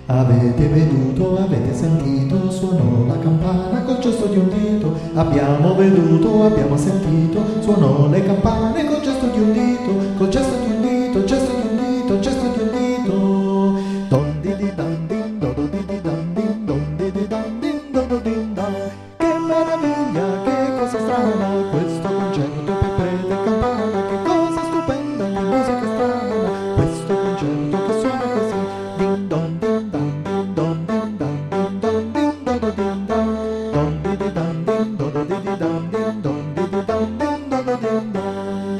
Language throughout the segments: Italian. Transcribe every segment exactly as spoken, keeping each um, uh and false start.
Avete veduto, avete sentito, suonò la campana col gesto di un dito. Abbiamo veduto, abbiamo sentito, suonò le campane col gesto di un dito, col gesto di un dito, gesto di un dito, gesto di un dito. Don di di dan din, do do di di dan din, don di di dan din, do do din dan. Che meraviglia, che cosa strana, questo concerto per prete e campana, che cosa stupenda, che musica strana, questo concerto che suona così. Din don din dan din don din dan din don din do do din dan. Don di di dan din, do do di di dan din, don di di dan din, do do din dan.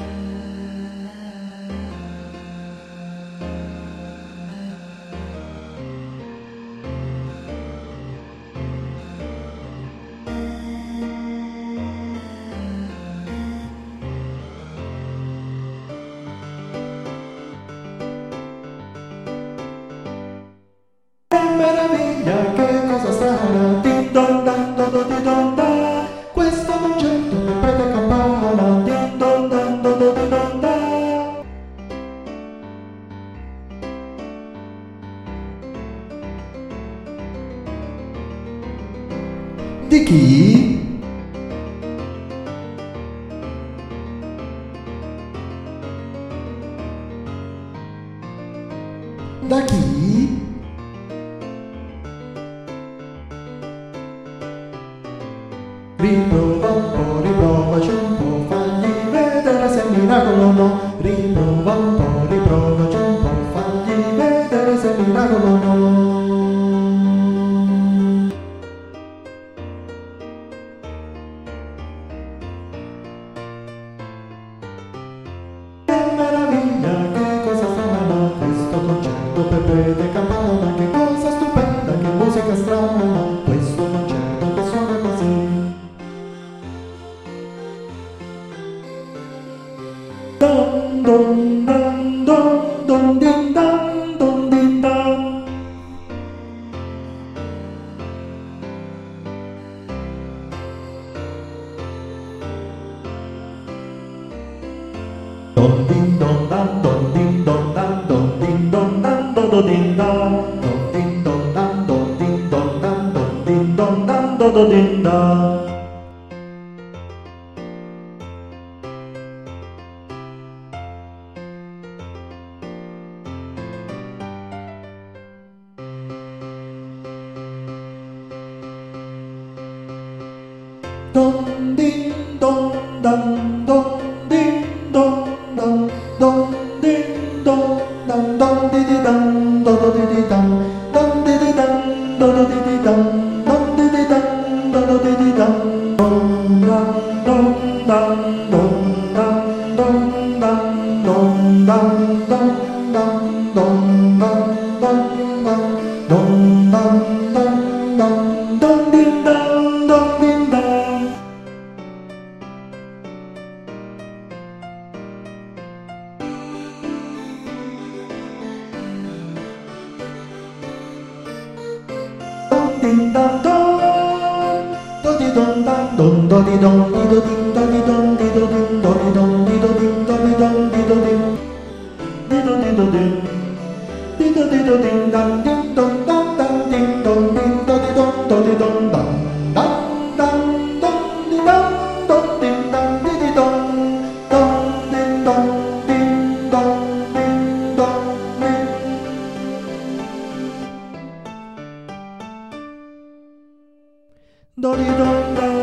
Meraviglia, che cosa strana, din don dan do do di don da. Questo concerto per prete e campana, din don dan do do di don da. Di chi? Da chi? Riprova un po', riprovaci un po', fagli vedere se è miracolo o no. Riprova un po', riprovaci un po', fagli vedere se è miracolo o no. Che meraviglia, che cosa strana, questo concerto per prete e campana, che cosa stupenda, che musica strana, questo concerto che suona così. Don don dan don don din dan don din dan. Don din don dan don din don dan don din don dan do do din dan. Don din don dan don din don dan don din don dan do do din dan. Don din don dan don din don dan don din don dan don di di dan do do di di dan don di di dan do do di di dan don di di dan do do di di dan don dan don dan don dan don dan don dan don dan don dan don dan don dan don dan don din dan don din dan. Din dan don, do di don dan don do di don di do din do di don di do din do di don di do din do di don di do din di do di do din di do di do din dan din don dan dan din don din do di don do di don dan dan dan don di dan don din dan di di don don din don din don din don din. Do di don dan